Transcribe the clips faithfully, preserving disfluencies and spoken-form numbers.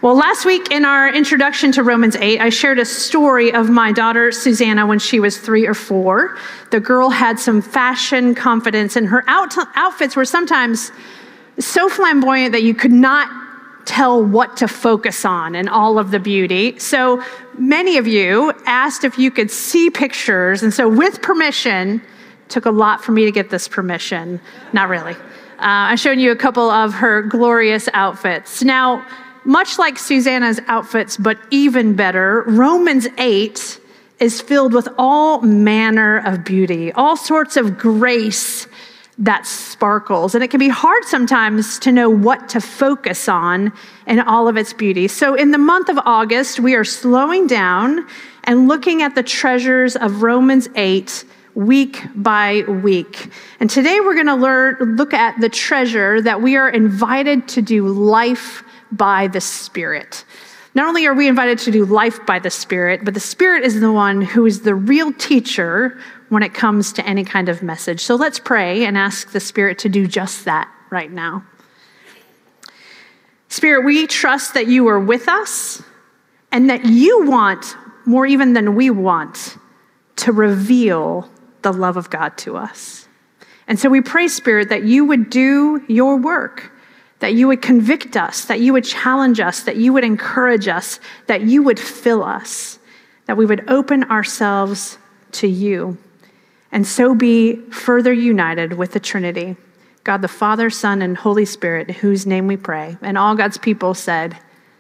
Well, last week in our introduction to Romans eight, I shared a story of my daughter, Susanna, when she was three or four. The girl had some fashion confidence, and her out- outfits were sometimes so flamboyant that you could not tell what to focus on in all of the beauty. So many of you asked if you could see pictures, and so with permission, took a lot for me to get this permission. Not really. Uh, I'm showing you a couple of her glorious outfits. Now, much like Susanna's outfits, but even better, Romans eight is filled with all manner of beauty, all sorts of grace that sparkles. And it can be hard sometimes to know what to focus on in all of its beauty. So in the month of August, we are slowing down and looking at the treasures of Romans eight week by week. And today we're going to learn, look at the treasure that we are invited to do life by the Spirit. Not only are we invited to do life by the Spirit, but the Spirit is the one who is the real teacher when it comes to any kind of message. So let's pray and ask the Spirit to do just that right now. Spirit, we trust that you are with us and that you want, more even than we want, to reveal the love of God to us. And so we pray, Spirit, that you would do your work, that you would convict us, that you would challenge us, that you would encourage us, that you would fill us, that we would open ourselves to you, and so be further united with the Trinity, God the Father, Son, and Holy Spirit, in whose name we pray. And all God's people said,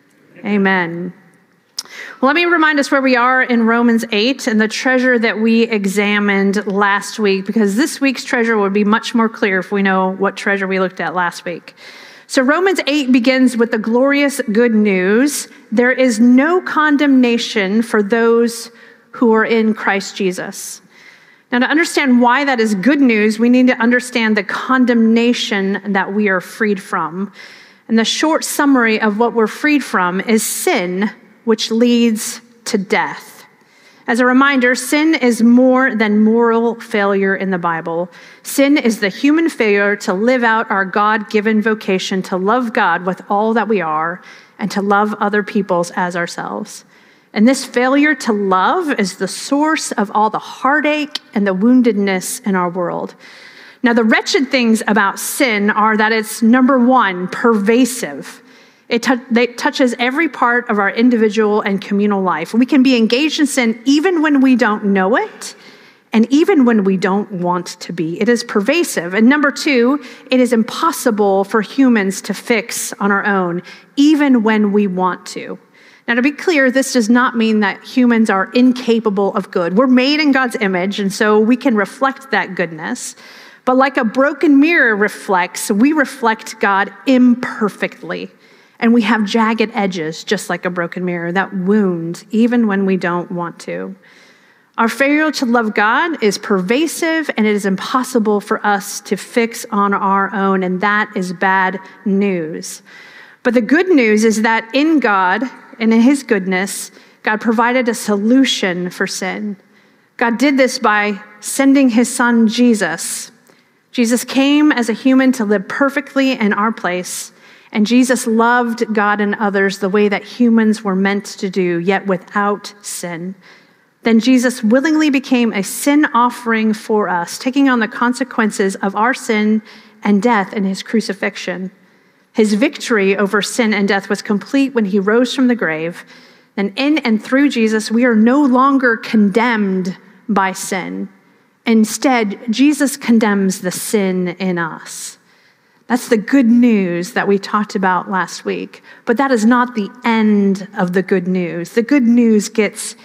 amen. Well, let me remind us where we are in Romans eight and the treasure that we examined last week, because this week's treasure would be much more clear if we know what treasure we looked at last week. So Romans eight begins with the glorious good news. There is no condemnation for those who are in Christ Jesus. Now, to understand why that is good news, we need to understand the condemnation that we are freed from. And the short summary of what we're freed from is sin, which leads to death. As a reminder, sin is more than moral failure in the Bible. Sin is the human failure to live out our God-given vocation to love God with all that we are and to love other peoples as ourselves. And this failure to love is the source of all the heartache and the woundedness in our world. Now, the wretched things about sin are that it's, number one, pervasive. It, t- it touches every part of our individual and communal life. We can be engaged in sin even when we don't know it, and even when we don't want to be. It is pervasive. And number two, it is impossible for humans to fix on our own, even when we want to. Now, to be clear, this does not mean that humans are incapable of good. We're made in God's image, and so we can reflect that goodness. But like a broken mirror reflects, we reflect God imperfectly. And we have jagged edges, just like a broken mirror, that wound even when we don't want to. Our failure to love God is pervasive, and it is impossible for us to fix on our own, and that is bad news. But the good news is that in God and in his goodness, God provided a solution for sin. God did this by sending his son, Jesus. Jesus came as a human to live perfectly in our place. And Jesus loved God and others the way that humans were meant to do, yet without sin. Then Jesus willingly became a sin offering for us, taking on the consequences of our sin and death in his crucifixion. His victory over sin and death was complete when he rose from the grave. And in and through Jesus, we are no longer condemned by sin. Instead, Jesus condemns the sin in us. That's the good news that we talked about last week. But that is not the end of the good news. The good news gets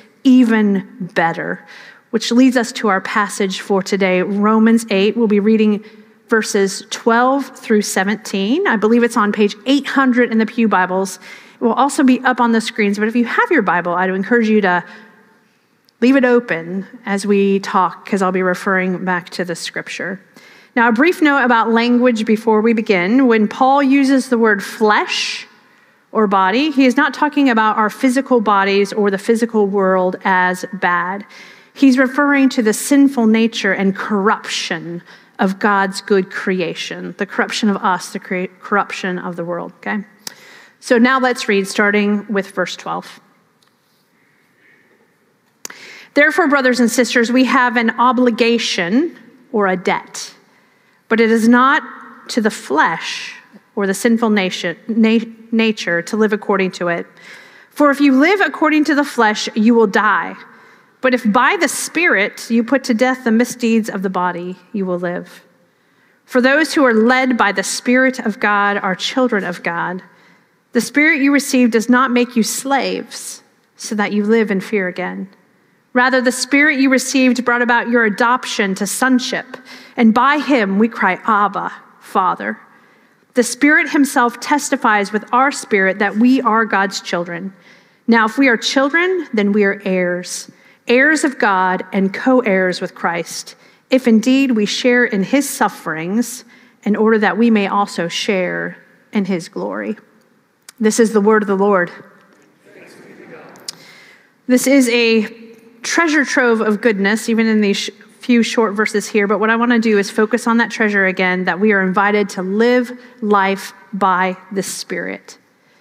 even better, which leads us to our passage for today, Romans eight. We'll be reading verses twelve through seventeen. I believe it's on page eight hundred in the Pew Bibles. It will also be up on the screens. But if you have your Bible, I'd encourage you to leave it open as we talk, because I'll be referring back to the scripture. Now, a brief note about language before we begin. When Paul uses the word flesh or body, he is not talking about our physical bodies or the physical world as bad. He's referring to the sinful nature and corruption of God's good creation, the corruption of us, the corruption of the world, okay? So now let's read, starting with verse twelve. Therefore, brothers and sisters, we have an obligation or a debt, but it is not to the flesh or the sinful nation, na- nature to live according to it. For if you live according to the flesh, you will die. But if by the Spirit you put to death the misdeeds of the body, you will live. For those who are led by the Spirit of God are children of God. The Spirit you received does not make you slaves, so that you live in fear again. Rather, the Spirit you received brought about your adoption to sonship, and by him we cry, Abba, Father. The Spirit himself testifies with our spirit that we are God's children. Now, if we are children, then we are heirs, heirs of God and co-heirs with Christ, if indeed we share in his sufferings, in order that we may also share in his glory. This is the word of the Lord. This is a treasure trove of goodness, even in these few short verses here. But what I want to do is focus on that treasure again, that we are invited to live life by the Spirit.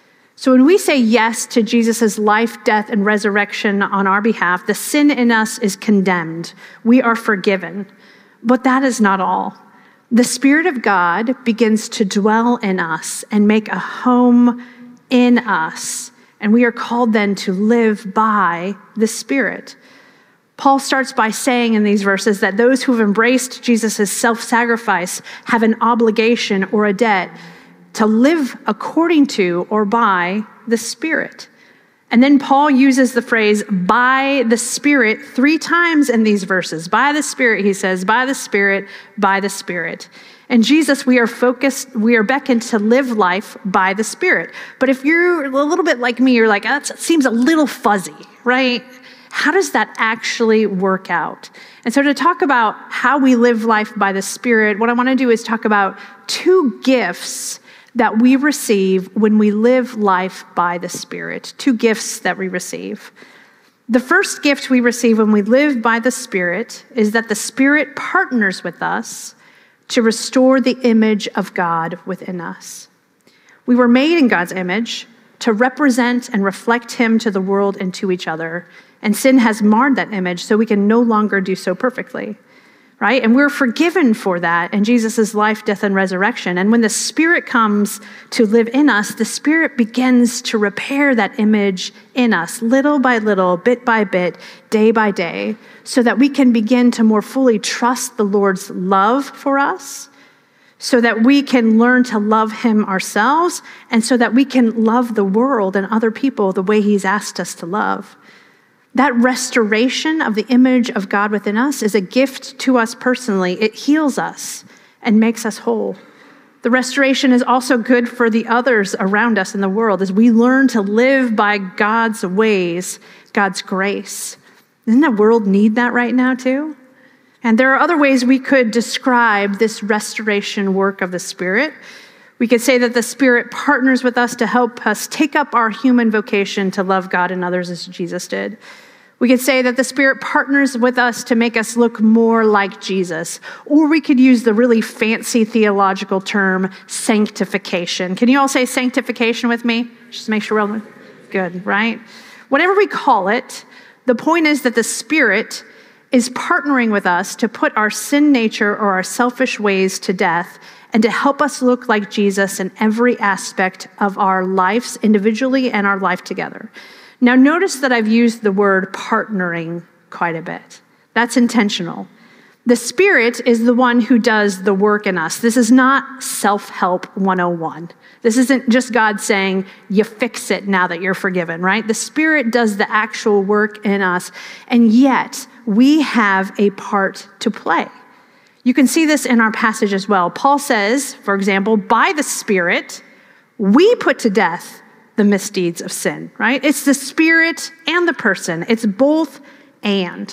So when we say yes to Jesus' life, death, and resurrection on our behalf, the sin in us is condemned. We are forgiven. But that is not all. The Spirit of God begins to dwell in us and make a home in us. And we are called then to live by the Spirit. Paul starts by saying in these verses that those who have embraced Jesus' self-sacrifice have an obligation or a debt to live according to or by the Spirit. And then Paul uses the phrase by the Spirit three times in these verses. By the Spirit, he says, by the Spirit, by the Spirit. And Jesus, we are focused, we are beckoned to live life by the Spirit. But if you're a little bit like me, you're like, oh, that seems a little fuzzy, right? How does that actually work out? And so to talk about how we live life by the Spirit, what I want to do is talk about two gifts that we receive when we live life by the Spirit. Two gifts that we receive. The first gift we receive when we live by the Spirit is that the Spirit partners with us to restore the image of God within us. We were made in God's image to represent and reflect him to the world and to each other. And sin has marred that image, so we can no longer do so perfectly, right? And we're forgiven for that in Jesus' life, death, and resurrection. And when the Spirit comes to live in us, the Spirit begins to repair that image in us, little by little, bit by bit, day by day, so that we can begin to more fully trust the Lord's love for us, so that we can learn to love him ourselves, and so that we can love the world and other people the way he's asked us to love. That restoration of the image of God within us is a gift to us personally. It heals us and makes us whole. The restoration is also good for the others around us in the world as we learn to live by God's ways, God's grace. Doesn't the world need that right now too? And there are other ways we could describe this restoration work of the Spirit. We could say that the Spirit partners with us to help us take up our human vocation to love God and others as Jesus did. We could say that the Spirit partners with us to make us look more like Jesus. Or we could use the really fancy theological term, sanctification. Can you all say sanctification with me? Just to make sure we're all good, right? Whatever we call it, the point is that the Spirit is partnering with us to put our sin nature or our selfish ways to death and to help us look like Jesus in every aspect of our lives individually and our life together. Now, notice that I've used the word partnering quite a bit. That's intentional. The Spirit is the one who does the work in us. This is not self-help one oh one. This isn't just God saying, you fix it now that you're forgiven, right? The Spirit does the actual work in us, and yet we have a part to play. You can see this in our passage as well. Paul says, for example, by the Spirit, we put to death the misdeeds of sin, right? It's the Spirit and the person. It's both and.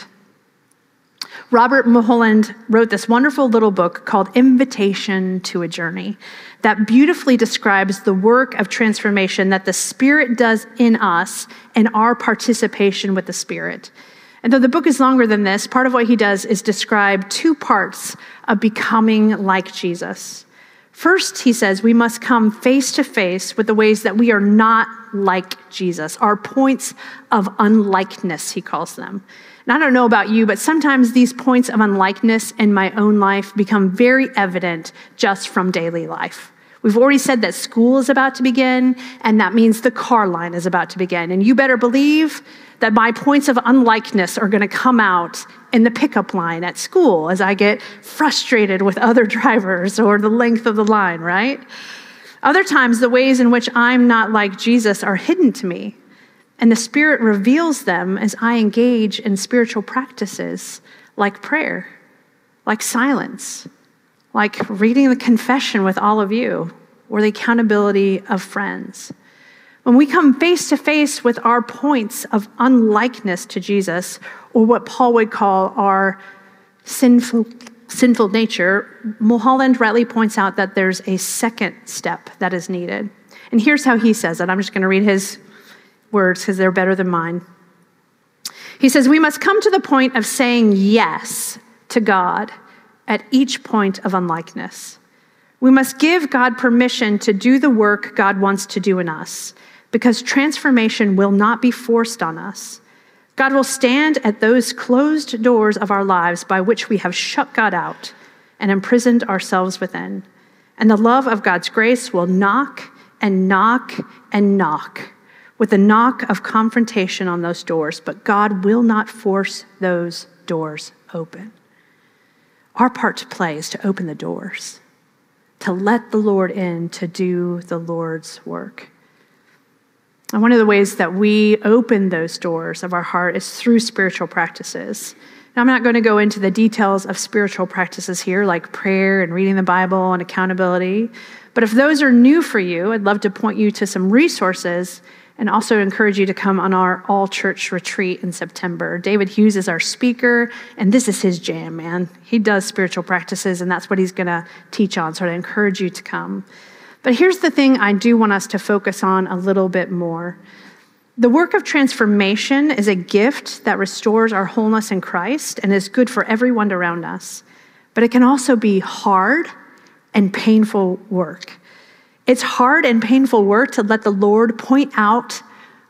Robert Mulholland wrote this wonderful little book called Invitation to a Journey that beautifully describes the work of transformation that the Spirit does in us and our participation with the Spirit. And though the book is longer than this, part of what he does is describe two parts of becoming like Jesus. First, he says, we must come face to face with the ways that we are not like Jesus, our points of unlikeness, he calls them. And I don't know about you, but sometimes these points of unlikeness in my own life become very evident just from daily life. We've already said that school is about to begin, and that means the car line is about to begin. And you better believe that my points of unlikeness are going to come out in the pickup line at school as I get frustrated with other drivers or the length of the line, right? Other times, the ways in which I'm not like Jesus are hidden to me, and the Spirit reveals them as I engage in spiritual practices like prayer, like silence, like reading the confession with all of you, or the accountability of friends. When we come face to face with our points of unlikeness to Jesus, or what Paul would call our sinful, sinful nature, Mulholland rightly points out that there's a second step that is needed. And here's how he says it. I'm just going to read his words because they're better than mine. He says, we must come to the point of saying yes to God at each point of unlikeness. We must give God permission to do the work God wants to do in us, because transformation will not be forced on us. God will stand at those closed doors of our lives by which we have shut God out and imprisoned ourselves within. And the love of God's grace will knock and knock and knock with the knock of confrontation on those doors, but God will not force those doors open. Our part to play is to open the doors, to let the Lord in to do the Lord's work. And one of the ways that we open those doors of our heart is through spiritual practices. Now, I'm not going to go into the details of spiritual practices here, like prayer and reading the Bible and accountability. But if those are new for you, I'd love to point you to some resources and also encourage you to come on our all-church retreat in September. David Hughes is our speaker, and this is his jam, man. He does spiritual practices, and that's what he's going to teach on, so I encourage you to come. But here's the thing I do want us to focus on a little bit more. The work of transformation is a gift that restores our wholeness in Christ and is good for everyone around us. But it can also be hard and painful work. It's hard and painful work to let the Lord point out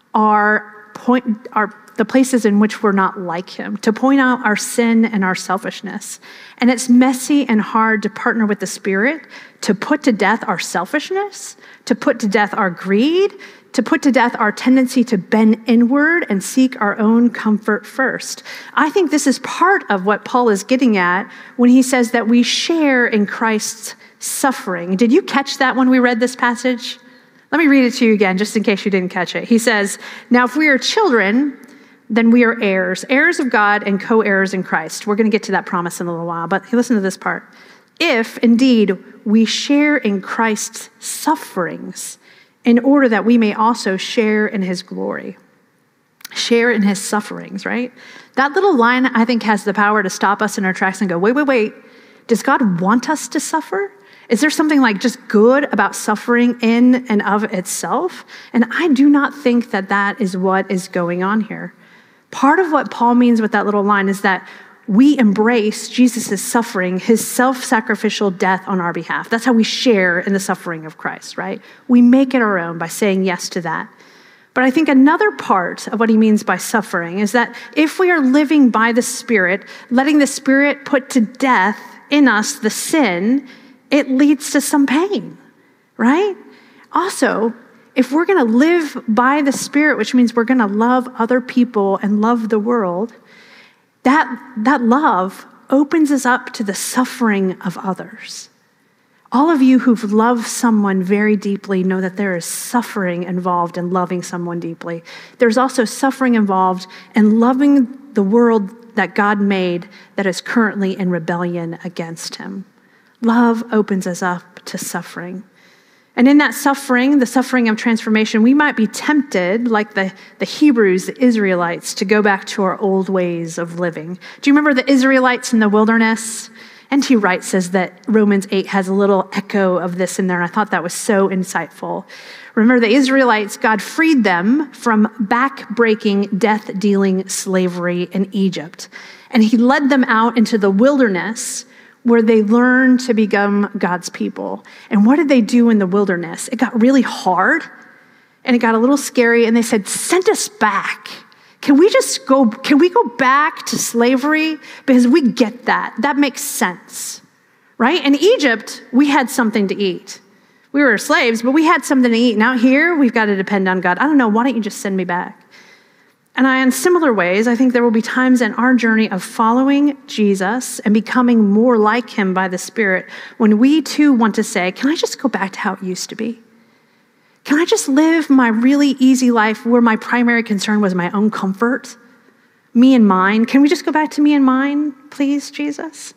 our point, our the places in which we're not like him, to point out our sin and our selfishness. And it's messy and hard to partner with the Spirit to put to death our selfishness, to put to death our greed, to put to death our tendency to bend inward and seek our own comfort first. I think this is part of what Paul is getting at when he says that we share in Christ's suffering. Did you catch that when we read this passage? Let me read it to you again, just in case you didn't catch it. He says, now if we are children, then we are heirs, heirs of God and co-heirs in Christ. We're going to get to that promise in a little while, but listen to this part. If indeed we share in Christ's sufferings, in order that we may also share in his glory. Share in his sufferings, right? That little line, I think, has the power to stop us in our tracks and go, wait, wait, wait. Does God want us to suffer? Is there something like just good about suffering in and of itself? And I do not think that that is what is going on here. Part of what Paul means with that little line is that we embrace Jesus' suffering, his self-sacrificial death on our behalf. That's how we share in the suffering of Christ, right? We make it our own by saying yes to that. But I think another part of what he means by suffering is that if we are living by the Spirit, letting the Spirit put to death in us the sin, it leads to some pain, right? Also, if we're going to live by the Spirit, which means we're going to love other people and love the world, that, that love opens us up to the suffering of others. All of you who've loved someone very deeply know that there is suffering involved in loving someone deeply. There's also suffering involved in loving the world that God made that is currently in rebellion against him. Love opens us up to suffering. And in that suffering, the suffering of transformation, we might be tempted, like the, the Hebrews, the Israelites, to go back to our old ways of living. Do you remember the Israelites in the wilderness? N T Wright says that Romans eight has a little echo of this in there, and I thought that was so insightful. Remember the Israelites, God freed them from back-breaking, death-dealing slavery in Egypt. And he led them out into the wilderness where they learned to become God's people. And what did they do in the wilderness? It got really hard and it got a little scary, and they said, send us back. Can we just go, can we go back to slavery? Because we get that. That makes sense, right? In Egypt, we had something to eat. We were slaves, but we had something to eat. Now here, we've got to depend on God. I don't know, why don't you just send me back? And I, in similar ways, I think there will be times in our journey of following Jesus and becoming more like him by the Spirit when we too want to say, can I just go back to how it used to be? Can I just live my really easy life where my primary concern was my own comfort, me and mine? Can we just go back to me and mine, please, Jesus?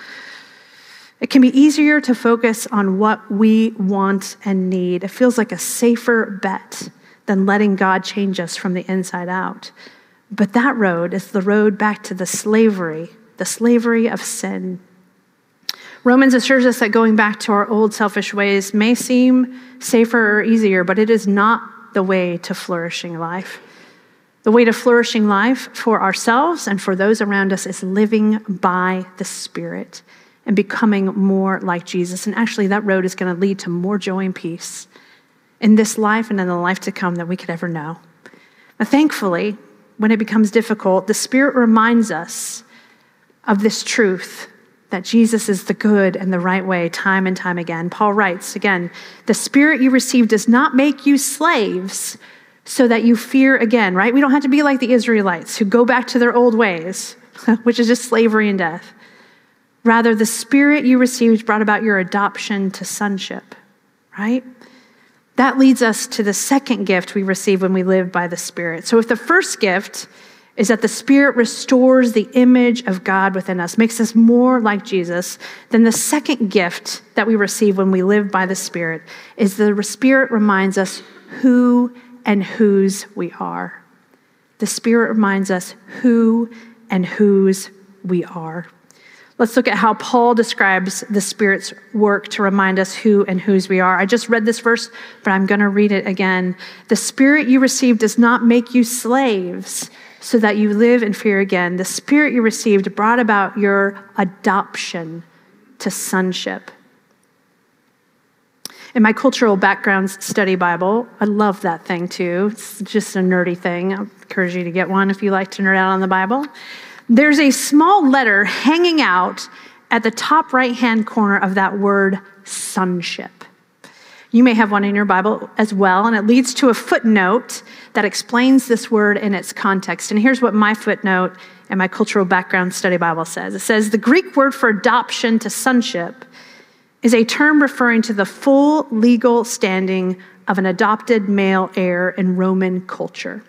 It can be easier to focus on what we want and need. It feels like a safer bet than letting God change us from the inside out. But that road is the road back to the slavery, the slavery of sin. Romans assures us that going back to our old selfish ways may seem safer or easier, but it is not the way to flourishing life. The way to flourishing life for ourselves and for those around us is living by the Spirit and becoming more like Jesus. And actually, that road is going to lead to more joy and peace in this life and in the life to come than we could ever know. Now, thankfully, when it becomes difficult, the Spirit reminds us of this truth that Jesus is the good and the right way time and time again. Paul writes, again, the Spirit you receive does not make you slaves so that you fear again, right? We don't have to be like the Israelites who go back to their old ways, which is just slavery and death. Rather, the Spirit you received brought about your adoption to sonship, right? That leads us to the second gift we receive when we live by the Spirit. So if the first gift is that the Spirit restores the image of God within us, makes us more like Jesus, then the second gift that we receive when we live by the Spirit is the Spirit reminds us who and whose we are. The Spirit reminds us who and whose we are. Let's look at how Paul describes the Spirit's work to remind us who and whose we are. I just read this verse, but I'm going to read it again. The Spirit you received does not make you slaves so that you live in fear again. The Spirit you received brought about your adoption to sonship. In my cultural backgrounds study Bible, I love that thing too. It's just a nerdy thing. I encourage you to get one if you like to nerd out on the Bible. There's a small letter hanging out at the top right-hand corner of that word sonship. You may have one in your Bible as well, and it leads to a footnote that explains this word in its context. And here's what my footnote in my cultural background study Bible says. It says, the Greek word for adoption to sonship is a term referring to the full legal standing of an adopted male heir in Roman culture.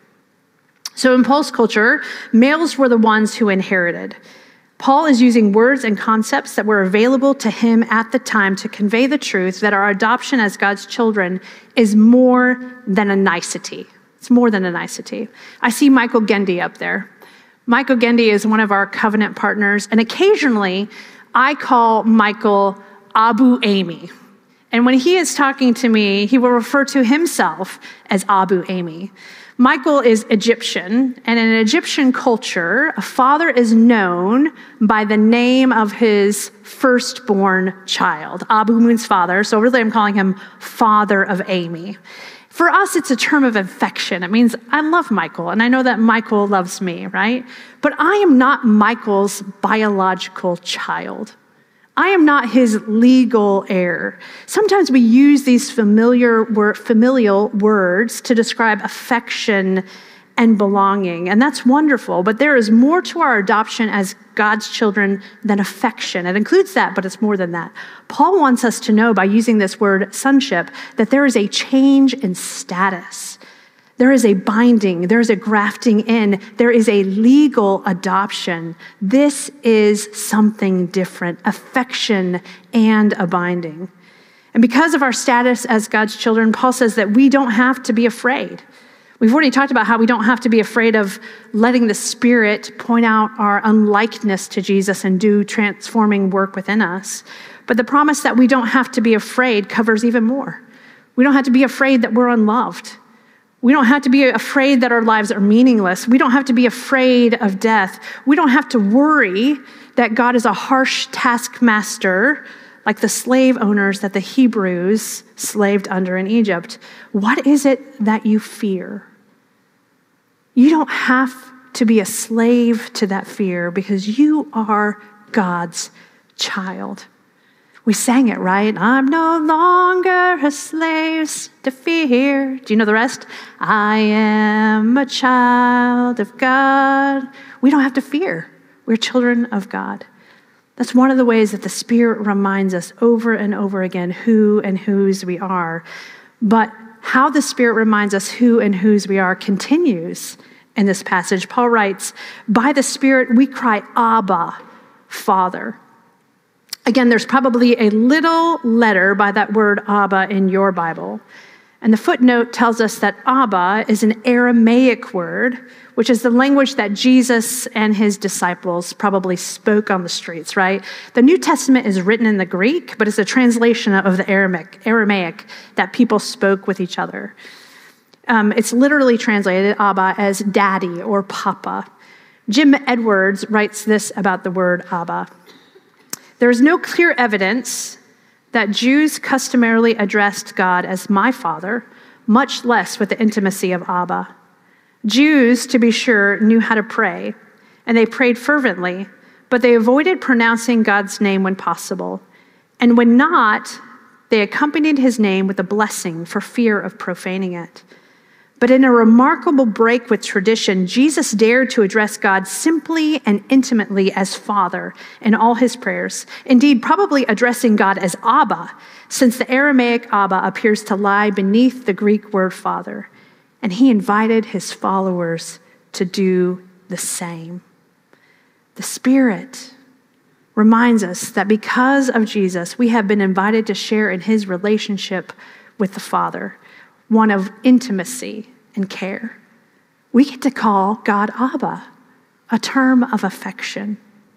So in Paul's culture, males were the ones who inherited. Paul is using words and concepts that were available to him at the time to convey the truth that our adoption as God's children is more than a nicety. It's more than a nicety. I see Michael Gendy up there. Michael Gendy is one of our covenant partners, and occasionally I call Michael Abu Amy. And when he is talking to me, he will refer to himself as Abu Amy. Michael is Egyptian, and in Egyptian culture, a father is known by the name of his firstborn child. Abu means father, so really I'm calling him Father of Amy. For us, it's a term of affection. It means I love Michael, and I know that Michael loves me, right? But I am not Michael's biological child. I am not his legal heir. Sometimes we use these familiar wor- familial words to describe affection and belonging, and that's wonderful, but there is more to our adoption as God's children than affection. It includes that, but it's more than that. Paul wants us to know by using this word sonship that there is a change in status. There is a binding, there is a grafting in, there is a legal adoption. This is something different, affection and a binding. And because of our status as God's children, Paul says that we don't have to be afraid. We've already talked about how we don't have to be afraid of letting the Spirit point out our unlikeness to Jesus and do transforming work within us. But the promise that we don't have to be afraid covers even more. We don't have to be afraid that we're unloved. We don't have to be afraid that our lives are meaningless. We don't have to be afraid of death. We don't have to worry that God is a harsh taskmaster like the slave owners that the Hebrews slaved under in Egypt. What is it that you fear? You don't have to be a slave to that fear because you are God's child. We sang it, right? I'm no longer a slave to fear. Do you know the rest? I am a child of God. We don't have to fear. We're children of God. That's one of the ways that the Spirit reminds us over and over again who and whose we are. But how the Spirit reminds us who and whose we are continues in this passage. Paul writes, by the Spirit we cry, Abba, Father. Again, there's probably a little letter by that word Abba in your Bible. And the footnote tells us that Abba is an Aramaic word, which is the language that Jesus and his disciples probably spoke on the streets, right? The New Testament is written in the Greek, but it's a translation of the Aramaic, Aramaic that people spoke with each other. Um, it's literally translated, Abba, as daddy or papa. Jim Edwards writes this about the word Abba. There is no clear evidence that Jews customarily addressed God as my father, much less with the intimacy of Abba. Jews, to be sure, knew how to pray, and they prayed fervently, but they avoided pronouncing God's name when possible. And when not, they accompanied his name with a blessing for fear of profaning it. But in a remarkable break with tradition, Jesus dared to address God simply and intimately as Father in all his prayers. Indeed, probably addressing God as Abba, since the Aramaic Abba appears to lie beneath the Greek word Father. And he invited his followers to do the same. The Spirit reminds us that because of Jesus, we have been invited to share in his relationship with the Father, one of intimacy and care. We get to call God Abba, a term of affection.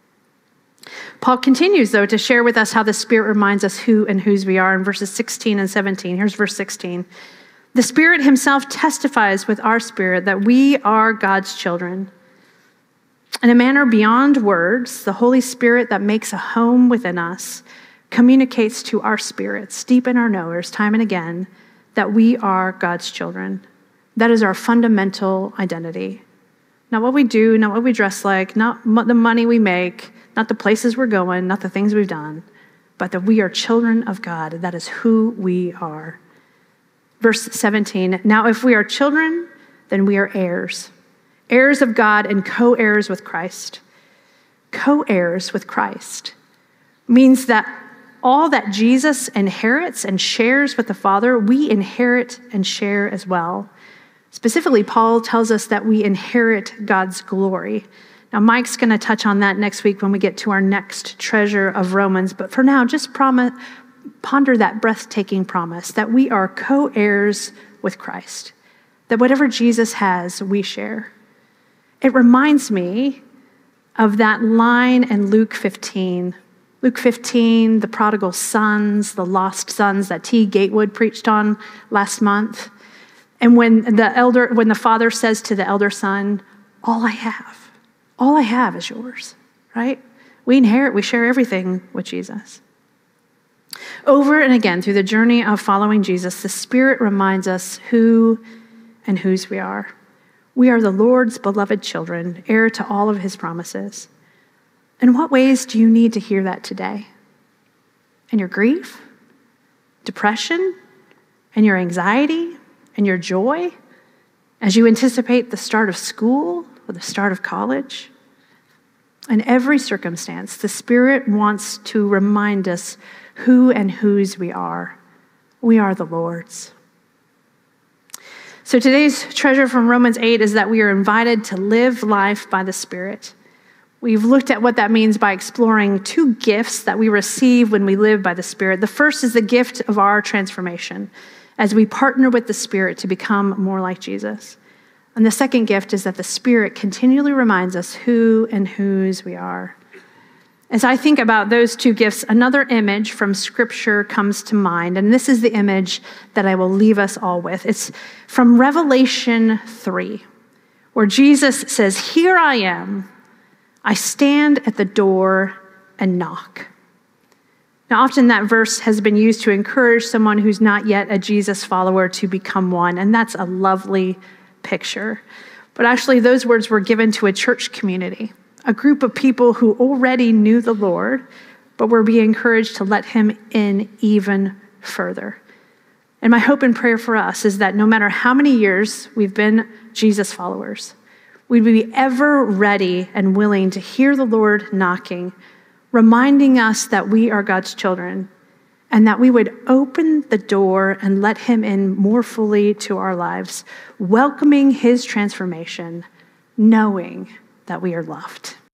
Paul continues, though, to share with us how the Spirit reminds us who and whose we are in verses sixteen and seventeen. Here's verse sixteen. The Spirit himself testifies with our spirit that we are God's children. In a manner beyond words, the Holy Spirit that makes a home within us communicates to our spirits, deep in our knowers, time and again, that we are God's children. That is our fundamental identity. Not what we do, not what we dress like, not the money we make, not the places we're going, not the things we've done, but that we are children of God. That is who we are. Verse seventeen, now if we are children, then we are heirs, heirs of God and co-heirs with Christ. Co-heirs with Christ means that all that Jesus inherits and shares with the Father, we inherit and share as well. Specifically, Paul tells us that we inherit God's glory. Now, Mike's going to touch on that next week when we get to our next treasure of Romans. But for now, just promise, ponder that breathtaking promise that we are co-heirs with Christ, that whatever Jesus has, we share. It reminds me of that line in Luke fifteen. Luke fifteen, the prodigal sons, the lost sons that T. Gatewood preached on last month. And when the elder, when the father says to the elder son, all I have, all I have is yours, right? We inherit, we share everything with Jesus. Over and again, through the journey of following Jesus, the Spirit reminds us who and whose we are. We are the Lord's beloved children, heir to all of his promises. In what ways do you need to hear that today? In your grief, depression, and your anxiety, and your joy, as you anticipate the start of school or the start of college? In every circumstance, the Spirit wants to remind us who and whose we are. We are the Lord's. So today's treasure from Romans eight is that we are invited to live life by the Spirit. We've looked at what that means by exploring two gifts that we receive when we live by the Spirit. The first is the gift of our transformation as we partner with the Spirit to become more like Jesus. And the second gift is that the Spirit continually reminds us who and whose we are. As I think about those two gifts, another image from Scripture comes to mind, and this is the image that I will leave us all with. It's from Revelation three, where Jesus says, "Here I am. I stand at the door and knock." Now, often that verse has been used to encourage someone who's not yet a Jesus follower to become one, and that's a lovely picture. But actually, those words were given to a church community, a group of people who already knew the Lord, but were being encouraged to let him in even further. And my hope and prayer for us is that no matter how many years we've been Jesus followers, we'd be ever ready and willing to hear the Lord knocking, reminding us that we are God's children, and that we would open the door and let him in more fully to our lives, welcoming his transformation, knowing that we are loved.